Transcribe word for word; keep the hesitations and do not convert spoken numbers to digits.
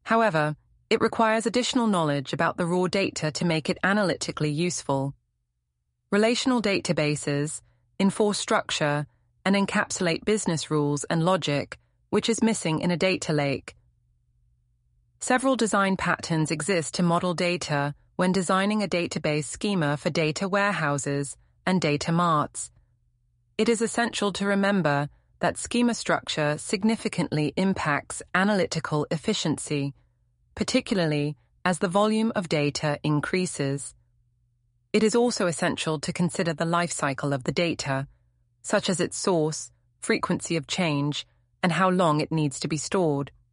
However, it requires additional knowledge about the raw data to make it analytically useful. Relational databases enforce structure and encapsulate business rules and logic, which is missing in a data lake. Several design patterns exist to model data when designing a database schema for data warehouses and data marts. It is essential to remember that schema structure significantly impacts analytical efficiency, particularly as the volume of data increases. It is also essential to consider the life cycle of the data, such as its source, frequency of change, and how long it needs to be stored.